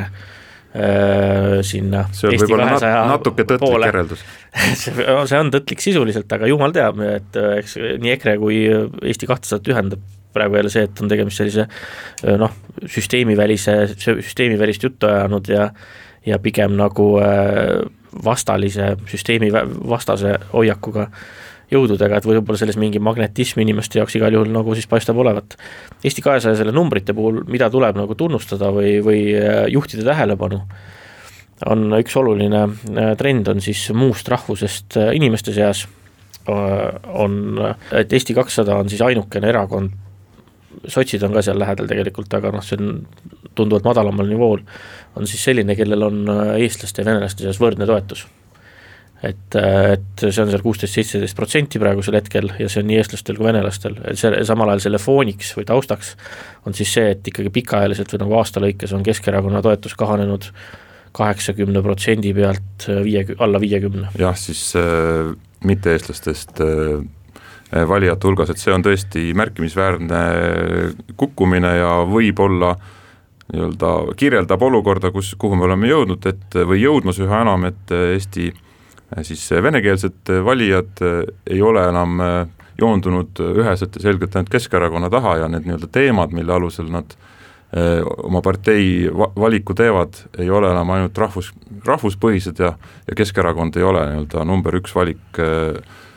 äh, sinna see on võib-olla nat- natuke tõtlik järeldus. see, see on tõtlik sisuliselt, aga jumal teab, et eks, nii EKRE kui Eesti kahtesadat ühendab praegu jälle see, et on tegemist sellise noh, süsteemivälise, süsteemivälist juttu ajanud ja, ja pigem nagu vastalise, süsteemi vastase hoiakuga jõududega, et võib-olla selles mingi magnetism inimeste jaoks igal juhul nagu siis paistab olevat. Eesti kahesaja selle numbrite puhul, mida tuleb nagu tunnustada või, või juhtida tähelepanu, on üks oluline trend on siis muust rahvusest inimeste seas, on, et Eesti kakssada on siis ainukene erakond, sotsid on ka seal lähedal tegelikult, aga noh, see on tunduvalt madalamal nivool, on siis selline, kellel on eestlaste ja venelaste seas võrdne toetus. Et, et see on seal kuusteist seitseteist protsenti praegusel hetkel ja see on nii eestlastel kui venelastel. See, samal ajal selle fooniks või taustaks on siis see, et ikkagi pikaajaliselt või nagu aastalõikes on Keskerakonna toetus kahanenud kaheksakümne protsendi pealt viie, alla viiekümne. Jah, siis äh, mitte-eestlastest äh, valijate hulgas, et see on tõesti märkimisväärne kukkumine ja võib olla nii-öelda kirjeldab olukorda, kus, kuhu me oleme jõudnud, et või jõudmas üha enam, et Eesti siis venekeelsed valijad ei ole enam joondunud üheselt ja selgelt ainult Keskerakonna taha ja need nii-öelda teemad, mille alusel nad oma partei valiku teevad, ei ole enam ainult rahvus, rahvuspõhised ja, ja Keskerakond ei ole nii-öelda number üks valik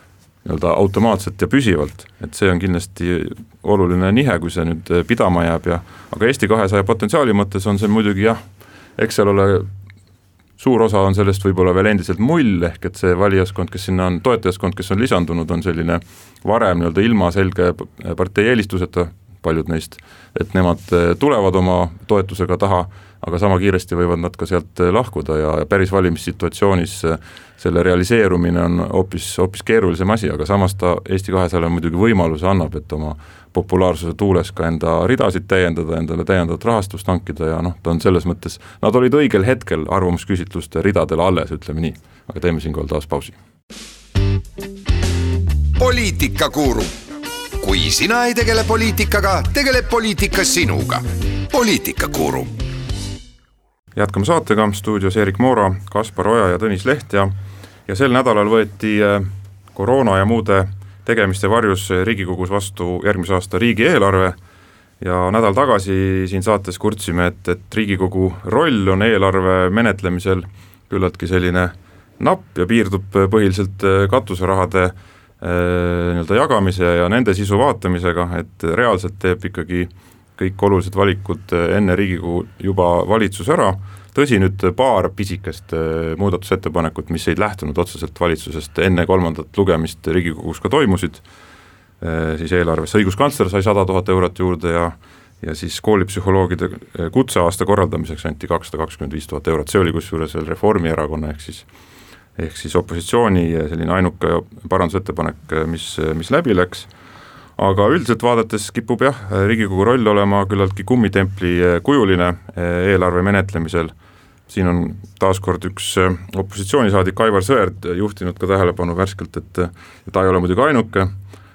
nii-öelda automaatselt ja püsivalt, et see on kindlasti oluline nihe, kui see nüüd pidama jääb ja aga Eesti kahesaja potentsiaali mõttes on see muidugi jah, eks seal ole suur osa on sellest võib-olla veel endiselt mull, ehk et see valijaskond, kes sinna on, toetajaskond, kes on lisandunud, on selline varem nii-öelda ilma selge partei eelistuseta, paljud neist, et nemad tulevad oma toetusega taha, aga sama kiiresti võivad nad ka sealt lahkuda ja päris valimissituatsioonis selle realiseerumine on hoopis, hoopis keerulisem asi, aga samas ta Eesti kahesajale muidugi võimaluse annab, et oma populaarsuse tuules ka enda ridasid täiendada, endale täiendavat rahastust hankida ja noh, ta on selles mõttes, nad olid õigel hetkel arvamusküsitluste ridadel alles, ütleme nii, aga teeme siinkohal taas pausi. Poliitikakuru. Kui sina ei tegele poliitikaga, tegeleb poliitika sinuga. Poliitikakuru. Jätkame saatega, stuudios Erik Moora, Kaspar Oja ja Tõnis Leht ja, ja sel nädalal võeti koroona ja muude tegemiste varjus Riigikogus vastu järgmise aasta riigieelarve ja nädal tagasi siin saates kurtsime, et, et Riigikogu roll on eelarve menetlemisel küllaltki selline napp ja piirdub põhiliselt katuserahade nii-öelda jagamise ja nende sisu vaatamisega, et reaalselt teeb ikkagi kõik olulised valikud enne Riigikogu juba valitsus ära. Tõsi nüüd paar pisikest muudatusettepanekut, mis ei lähtunud otseselt valitsusest enne kolmandat lugemist Riigikogus ka toimusid, siis eelarvesse õiguskantsler sai sada tuhat eurot juurde ja, ja siis koolipsühholoogide kutseaasta korraldamiseks anti kakssada kakskümmend viis tuhat eurot, see oli kusjuures veel Reformierakonna ehk siis, ehk siis opositsiooni selline ainuke parandusettepanek, mis, mis läbi läks. Aga üldiselt vaadates kipub jah, Riigikogu roll olema küllaltki kummitempli kujuline eelarve menetlemisel. Siin on taaskord üks opositsioonisaadik Aivar Sõerd juhtinud ka tähelepanu värskelt, et ta ei ole muidugi ainuke,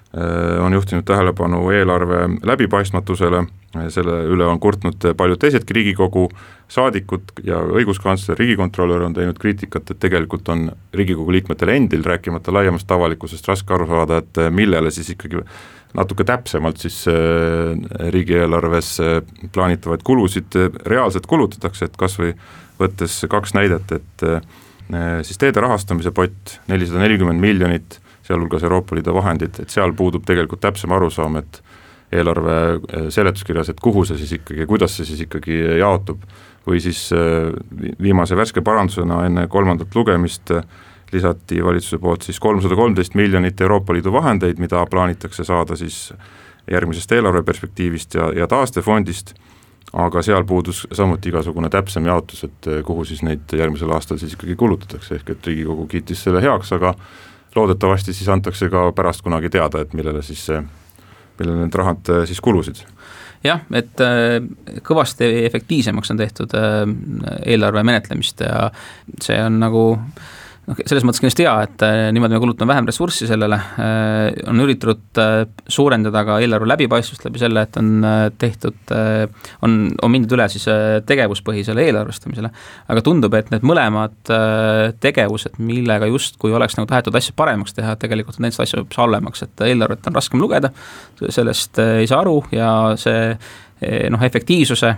on juhtinud tähelepanu eelarve läbipaistmatusele, selle üle on kurtnud paljud teisedki Riigikogu saadikud ja õiguskantsler, riigikontrolör on teinud kriitikat, et tegelikult on Riigikogu liikmetel endil rääkimata laiemast avalikkusest raske aru saada, et millele siis ikkagi natuke täpsemalt siis riigieelarves plaanitavaid kulusid reaalselt kulutatakse, et kas või võttes kaks näidet, et siis teede rahastamise pott nelisada nelikümmend miljonit, sealhulgas Euroopa Liidu vahendid, et seal puudub tegelikult täpsem arusaam, et eelarve seletuskirjas, et kuhu see siis ikkagi, kuidas see siis ikkagi jaotub, või siis viimase värske parandusena enne kolmandat lugemist lisati valitsuse poolt siis kolmsada kolmteist miljonit Euroopa Liidu vahendeid, mida plaanitakse saada siis järgmisest eelarveperspektiivist ja, ja taastefondist, aga seal puudus samuti igasugune täpsem jaotus, et kuhu siis neid järgmisel aastal siis ikkagi kulutatakse, ehk et Riigikogu kiitis selle heaks, aga loodetavasti siis antakse ka pärast kunagi teada, et millele siis millele need rahad siis kulusid. Jah, et kõvasti efektiivsemaks on tehtud eelarve menetlemist ja see on nagu noh, selles mõttes kindlasti hea, et niimoodi me kulutame vähem ressurssi sellele, on üritatud suurendada ka eelarve läbipaistvust läbi selle, et on tehtud, on, on mindud üle siis tegevuspõhisele eelarvestamisele, aga tundub, et need mõlemad tegevused, millega just kui oleks nagu tahetud asja paremaks teha, tegelikult on nendest asja halvemaks, et eelarvet on raskem lugeda, sellest ei saa aru ja see noh, efektiivsuse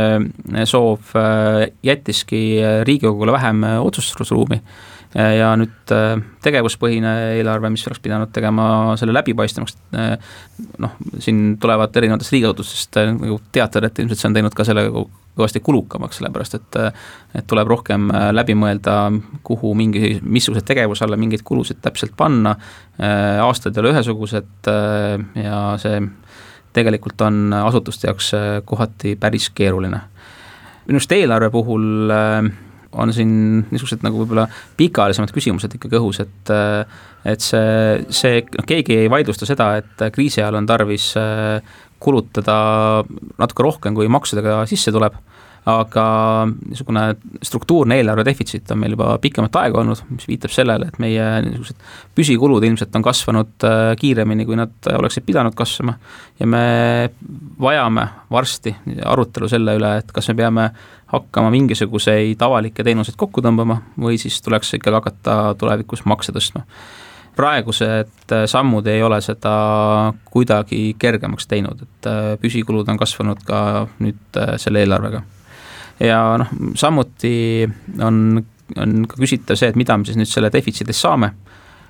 soov jättiski Riigikogule vähem otsustusruumi ja nüüd tegevuspõhine eelarve, mis oleks pidanud tegema selle läbipaistvamaks, noh, siin tulevad erinevatest riigiasutustest nagu teatada, et ilmselt see on teinud ka selle kõvasti kulukamaks, sellepärast et, et tuleb rohkem läbi mõelda, kuhu mingi, missugused tegevuse alla mingeid kulusid täpselt panna, aastad ei ole ühesugused ja see tegelikult on asutuste jaoks kohati päris keeruline. Minu arust eelarve puhul on siin niisugused nagu võib-olla pikaajalisemad küsimused ikkagi õhus, et, et see, see no, keegi ei vaidlusta seda, et kriisi ajal on tarvis kulutada natuke rohkem, kui maksudega sisse tuleb, aga niisugune struktuurne eelarve defitsiit on meil juba pikemat aega olnud, mis viitab sellele, et meie niisugused püsikulud ilmselt on kasvanud kiiremini, kui nad oleksid pidanud kasvama ja me vajame varsti arutelu selle üle, et kas me peame hakkama mingisuguseid avalikke teenuseid kokku tõmbama või siis tuleks ikkagi hakata tulevikus makse tõstma. Praegused sammud ei ole seda kuidagi kergemaks teinud, et püsikulud on kasvanud ka nüüd selle eelarvega. Ja noh, samuti on, on ka küsitav see, et mida me siis nüüd selle defitsiidist saame.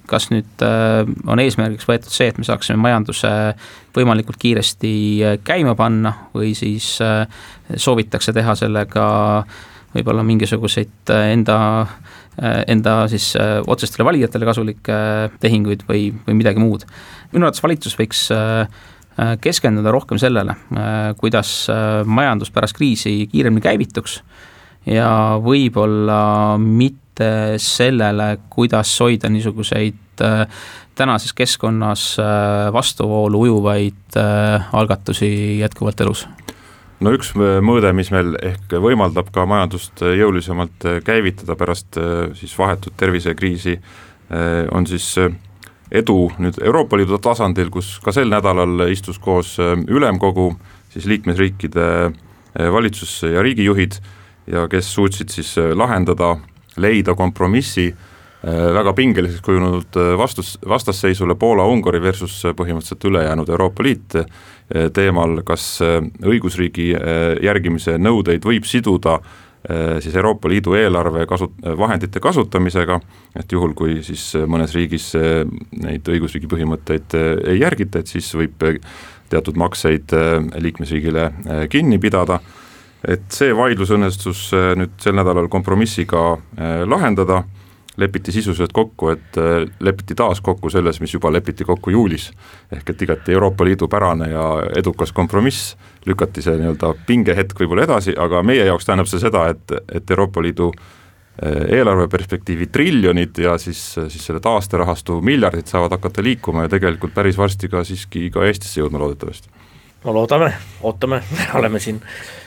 kas nüüd on eesmärgiks võetud see, et me saaksime majanduse võimalikult kiiresti käima panna või siis soovitakse teha sellega võib-olla mingisuguseid enda, enda siis otsestele valijatele kasulikke tehinguid või, või midagi muud. Minu arvates valitsus võiks keskenduda rohkem sellele, kuidas majandus pärast kriisi kiiremini käivituks ja võib-olla mitte sellele, kuidas hoida niisuguseid tänases keskkonnas vastuvoolu ujuvaid algatusi jätkuvalt elus. No üks mõõde, mis meil ehk võimaldab ka majandust jõulisemalt käivitada pärast siis vahetut tervisekriisi, on siis edu nüüd Euroopa Liidu tasandil, kus ka sel nädalal istus koos ülemkogu, siis liikmesriikide valitsus- ja riigijuhid ja kes suutsid siis lahendada, leida kompromissi väga pingeliseks kujunenud vastus, vastasseisule Poola-Ungari versus põhimõtteliselt ülejäänud Euroopa Liit teemal, kas õigusriigi järgimise nõudeid võib siduda siis Euroopa Liidu eelarve kasut- vahendite kasutamisega, et juhul kui siis mõnes riigis neid õigusriigi põhimõtteid ei järgita, et siis võib teatud makseid liikmesriigile kinni pidada. Et see vaidlus õnnestus nüüd sel nädalal kompromissiga lahendada, lepiti sisuliselt kokku, et lepiti taas kokku selles, mis juba lepiti kokku juulis, ehk et igati Euroopa Liidu pärane ja edukas kompromiss, lükati see nii-öelda pingehetk võib-olla edasi, aga meie jaoks tähendab see seda, et, et Euroopa Liidu eelarveperspektiivi triljonid ja siis, siis selle taasterahastu miljardid saavad hakata liikuma ja tegelikult päris varsti ka siiski ka Eestisse jõudma loodetavasti. No loodame, ootame, oleme siin.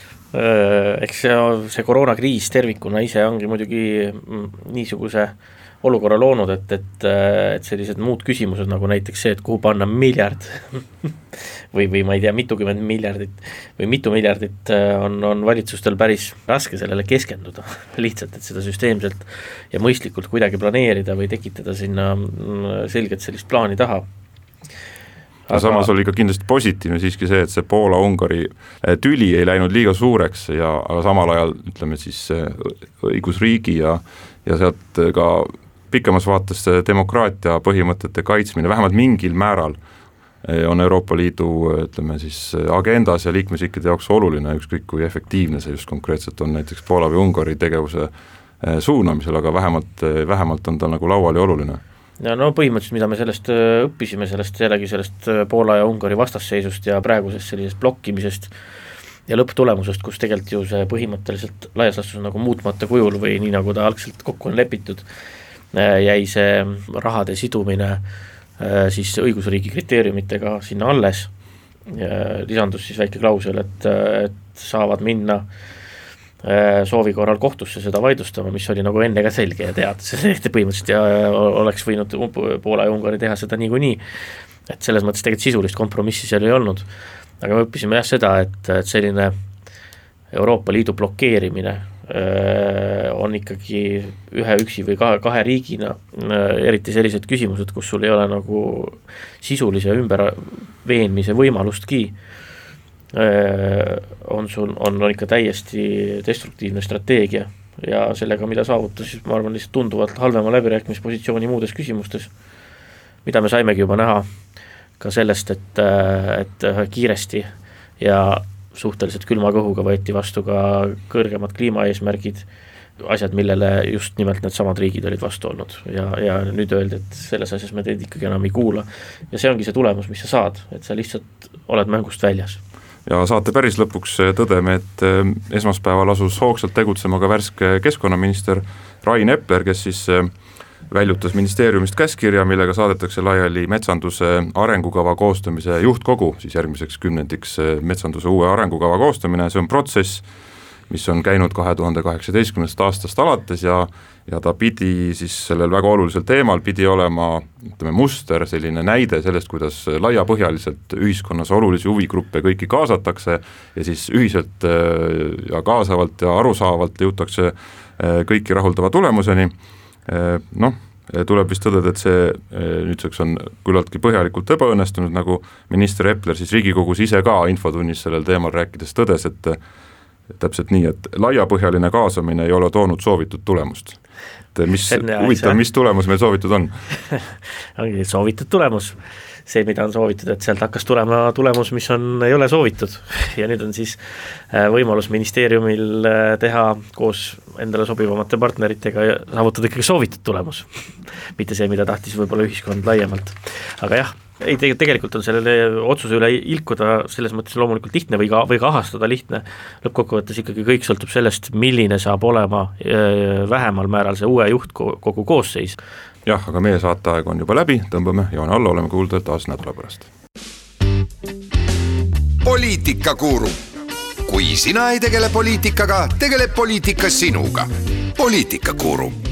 Eks see, see koroonakriis tervikuna ise ongi muidugi niisuguse olukorra loonud, et, et, et sellised muud küsimused nagu näiteks see, et kuhu panna miljard või, või ma ei tea, mitukümmend miljardit või mitu miljardit on, on valitsustel päris raske sellele keskenduda lihtsalt, et seda süsteemselt ja mõistlikult kuidagi planeerida või tekitada sinna selgelt sellist plaani taha. Aga samas oli ka kindlasti positiivne siiski see, et see Poola-Ungari tüli ei läinud liiga suureks ja aga samal ajal ütleme siis õigusriigi ja, ja sealt ka pikemas vaates demokraatia põhimõtete kaitsmine, vähemalt mingil määral on Euroopa Liidu ütleme siis agendas ja liikmesriikide jaoks oluline, ükskõik kui efektiivne see just konkreetselt on näiteks Poola või Ungari tegevuse suunamisel, aga vähemalt, vähemalt on ta nagu laual ja oluline. Ja no põhimõtteliselt, mida me sellest õppisime, sellest jällegi sellest Poola ja Ungari vastasseisust ja praegusest sellisest blokkimisest ja lõpptulemusest, kus tegelikult ju see põhimõtteliselt laias laastus nagu muutmata kujul või nii nagu ta algselt kokku on lepitud, jäi see rahade sidumine siis õigusriigi kriteeriumitega sinna alles. Lisandus siis väike klausel, et, et saavad minna soovi korral kohtusse seda vaidlustama, mis oli nagu enne ka selge ja tead, see põhimõtteliselt ja oleks võinud Poola ja Ungari teha seda niikuinii, et selles mõttes tegelikult sisulist kompromissi seal ei olnud, aga me õppisime jah seda, et, et selline Euroopa Liidu blokeerimine on ikkagi ühe üksi või kahe, kahe riigina, eriti sellised küsimused, kus sul ei ole nagu sisulise ümber veenmise võimalustki, on sul on, on ikka täiesti destruktiivne strateegia ja sellega, mida saavutas, siis ma arvan lihtsalt tunduvalt halvema läbirääkimispositsiooni muudes küsimustes, mida me saimegi juba näha ka sellest, et, et kiiresti ja suhteliselt külma kõhuga võeti vastu ka kõrgemad kliimaeesmärgid, asjad, millele just nimelt need samad riigid olid vastu olnud ja, ja nüüd öeldi, et selles asjas me teid ikkagi enam ei kuula ja see ongi see tulemus, mis sa saad, et sa lihtsalt oled mängust väljas. Ja saate päris lõpuks tõdeme, et esmaspäeval asus hoogsalt tegutsema ka värske keskkonnaminister Rain Epler, kes siis väljutas ministeeriumist käskirja, millega saadetakse laiali metsanduse arengukava koostamise juhtkogu, siis järgmiseks kümnendiks metsanduse uue arengukava koostamine, see on protsess, mis on käinud kahe tuhande kaheksateistkümnendast aastast alates ja, ja ta pidi siis sellel väga olulisel teemal pidi olema ütleme, muster, selline näide sellest, kuidas laiapõhjaliselt ühiskonnas olulisi huvigruppe kõiki kaasatakse ja siis ühiselt ja kaasavalt ja arusaavalt jõutakse kõiki rahuldava tulemuseni. Noh, tuleb vist tõdeda, et see nüüdseks on küllaltki põhjalikult ebaõnnestunud, nagu minister Epler siis Riigikogus ise ka infotunnis sellel teemal rääkides tõdes, et täpselt nii, et laiapõhjaline kaasamine ei ole toonud soovitud tulemust. et mis, huvitav, mis tulemus meil soovitud on? ongi soovitud tulemus, see, mida on soovitud, et sealt hakkas tulema tulemus, mis on, ei ole soovitud ja nüüd on siis võimalus ministeeriumil teha koos endale sobivamate partneritega ja saavutada ikkagi soovitud tulemus, mitte see, mida tahtis võib-olla ühiskond laiemalt, aga jah, ei, tegelikult on sellele otsuse üle ilkuda selles mõttes loomulikult lihtne või ka, või ka ahastada lihtne, lõppkokkuvõttes ikkagi kõik sõltub sellest, milline saab olema vähemal määral see uue juhtkogu koosseis. Jah, aga meie saateaeg on juba läbi, tõmbame joone alla, oleme kuulda taas nädala pärast. Poliitikakuru. Kui sina ei tegele poliitikaga, tegeleb poliitika sinuga. Poliitikakuru.